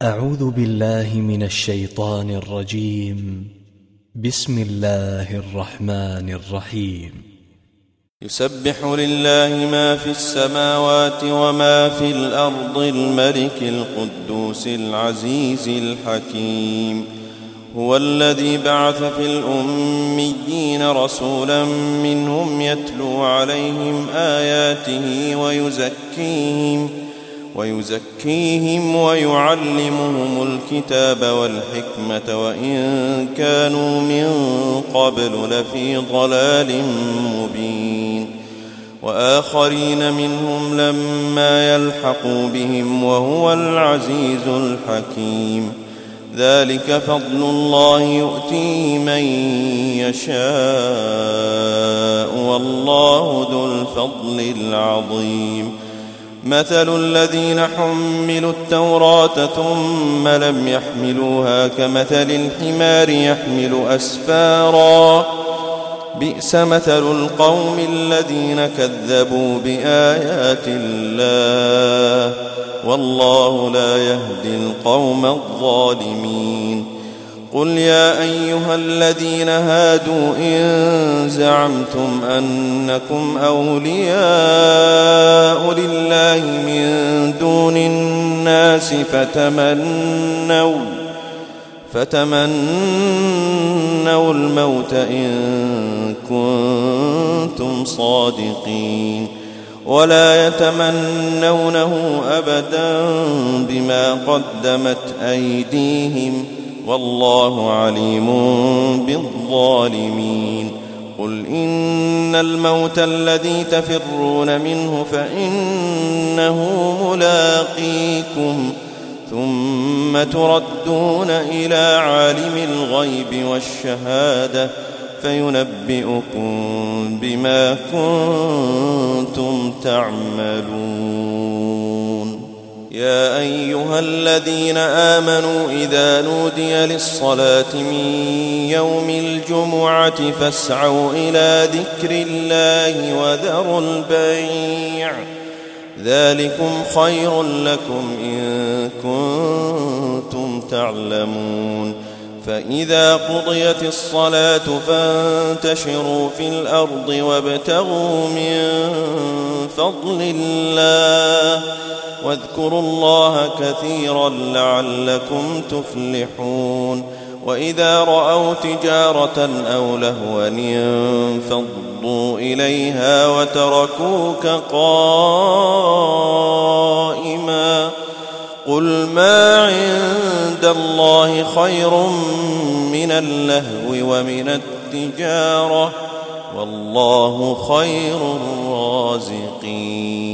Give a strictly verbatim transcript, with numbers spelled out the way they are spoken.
أعوذ بالله من الشيطان الرجيم. بسم الله الرحمن الرحيم. يسبح لله ما في السماوات وما في الأرض الملك القدوس العزيز الحكيم. هو الذي بعث في الأميين رسولا منهم يتلو عليهم آياته ويزكيهم ويزكيهم ويعلمهم الكتاب والحكمة وإن كانوا من قبل لفي ضلال مبين. وآخرين منهم لما يلحقوا بهم وهو العزيز الحكيم. ذلك فضل الله يؤتيه من يشاء والله ذو الفضل العظيم. مثل الذين حملوا التوراة ثم لم يحملوها كمثل الحمار يحمل أسفارا بئس مثل القوم الذين كذبوا بآيات الله والله لا يهدي القوم الظالمين. قل يا أيها الذين هادوا إن زعمتم أنكم أولياء لله من دون الناس فتمنوا فتمنوا الموت إن كنتم صادقين ولا يتمنونه أبدا بما قدمت أيديهم والله عليم بالظالمين. قل إن الموت الذي تفرون منه فإنه ملاقيكم ثم تردون إلى عالم الغيب والشهادة فينبئكم بما كنتم تعملون. يا أيها الذين آمنوا إذا نودي للصلاة من يوم الجمعة فاسعوا إلى ذكر الله وذروا البيع ذلكم خير لكم إن كنتم تعلمون. فإذا قضيت الصلاة فانتشروا في الأرض وابتغوا من فضل الله واذكروا الله كثيرا لعلكم تفلحون. وإذا رأوا تجارة أو لهوا انفضوا إليها وتركوك قائما قل ما عند الله خير من اللهو ومن التجارة والله خير الرازقين.